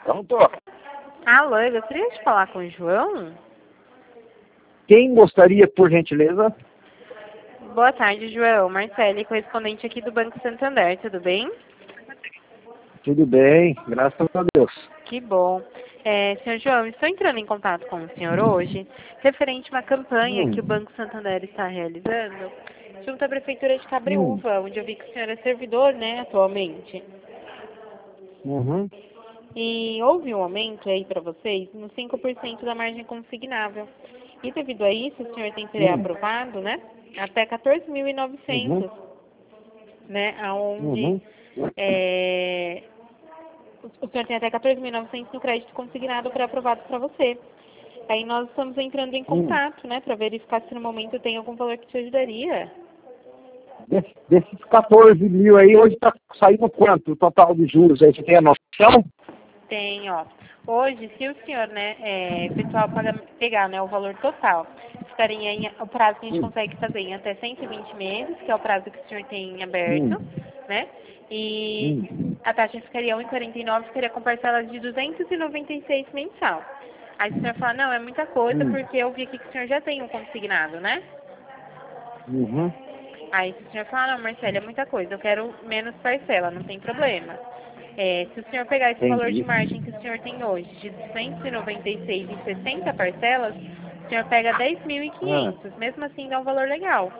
Pronto. Alô, eu gostaria de falar com o João? Quem gostaria, por gentileza? Boa tarde, João. Marcele, correspondente aqui do Banco Santander, tudo bem? Tudo bem, graças a Deus. Que bom. Senhor João, estou entrando em contato com o senhor hoje, referente a uma campanha que o Banco Santander está realizando junto à Prefeitura de Cabreúva, onde eu vi que o senhor é servidor, né, atualmente. Uhum. E houve um aumento aí para vocês no 5% da margem consignável. E devido a isso, o senhor tem pré-aprovado, né, até 14.900, né, aonde o senhor tem até 14.900 no crédito consignado pré-aprovado para você. Aí nós estamos entrando em contato, né, para verificar se no momento tem algum valor que te ajudaria. Desses 14 mil aí, hoje está saindo quanto o total de juros aí? Você tem a noção? Tem, ó. Hoje, se o senhor, né, pessoal pegar, né, o valor total, ficaria o prazo que a gente consegue fazer em até 120 meses, que é o prazo que o senhor tem aberto, né? E a taxa ficaria 1,49, ficaria com parcelas de 296 mensal. Aí o senhor fala, não, é muita coisa, porque eu vi aqui que o senhor já tem um consignado, né? Aí se o senhor falar, não, Marcelo, é muita coisa, eu quero menos parcela, não tem problema. Se o senhor pegar esse valor de margem que o senhor tem hoje, de 296 em 60 parcelas, o senhor pega 10.500, mesmo assim dá um valor legal.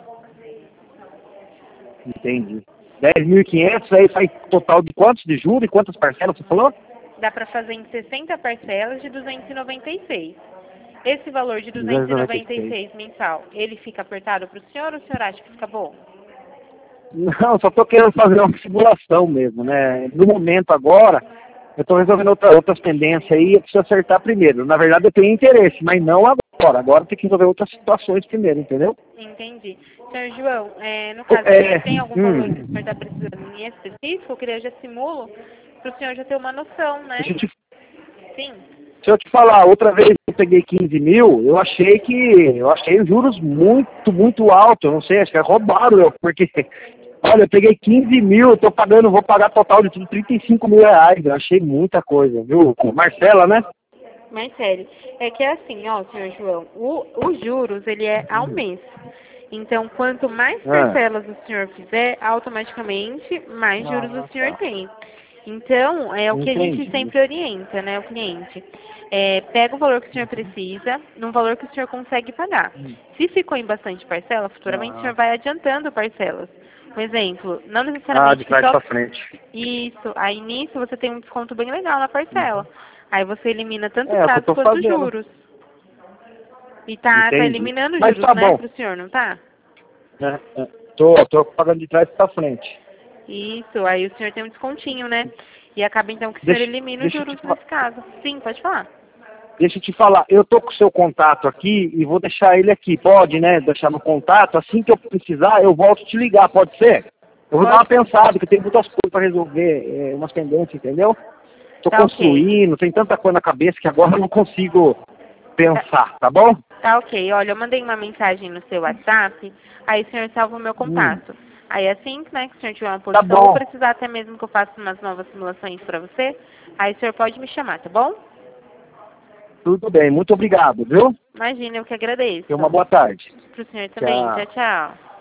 Entendi. 10.500 aí sai total de quantos de juros e quantas parcelas você falou? Dá para fazer em 60 parcelas de 296. Esse valor de 296 296 mensal, ele fica apertado para o senhor ou o senhor acha que fica bom? Não, só estou querendo fazer uma simulação mesmo, né? No momento agora, eu estou resolvendo outras pendências aí, eu preciso acertar primeiro. Na verdade, eu tenho interesse, mas não agora. Agora tem que resolver outras situações primeiro, entendeu? Entendi. Senhor João, no caso, tem algum valor que o senhor está precisando em específico? Que eu já simulo para o senhor já ter uma noção, né? Sim. Se eu te falar, outra vez eu peguei 15 mil, eu achei os juros muito alto. Eu não sei, acho que roubaram eu, porque, olha, eu peguei 15 mil, eu tô pagando, vou pagar total de tudo 35 mil reais. Eu achei muita coisa, viu? Marcela, né? Marcele, é que é assim, ó, senhor João, os juros, ele é ao mês. Então, quanto mais parcelas o senhor fizer, automaticamente mais juros o senhor tem. Então, é o que a gente sempre orienta, né, o cliente. Pega o valor que o senhor precisa, num valor que o senhor consegue pagar. Se ficou em bastante parcela, futuramente o senhor vai adiantando parcelas. Um exemplo, não necessariamente de trás para frente. Isso, aí nisso você tem um desconto bem legal na parcela. Aí você elimina tanto o prazo que eu tô quanto fazendo. juros. E tá eliminando Mas juros, tá né, bom. pro senhor, não tá? Tô pagando de trás para frente. Isso, aí o senhor tem um descontinho, né? E acaba então que o senhor elimina os juros nesse caso. Sim, pode falar. Deixa eu te falar, eu tô com o seu contato aqui e vou deixar ele aqui. Pode, né? Deixar no contato. Assim que eu precisar, eu volto te ligar, pode ser? Eu vou dar uma pensada, que tem muitas coisas para resolver, umas pendências, entendeu? Tô construindo, tem tanta coisa na cabeça que agora eu não consigo pensar, tá bom? Tá ok. Olha, eu mandei uma mensagem no seu WhatsApp, aí o senhor salva o meu contato. Aí assim, né, que o senhor tiver uma posição, ou precisar até mesmo que eu faça umas novas simulações para você, aí o senhor pode me chamar, tá bom? Tudo bem, muito obrigado, viu? Imagina, eu que agradeço. Tenha uma boa tarde. Pro senhor também. Tchau, tchau.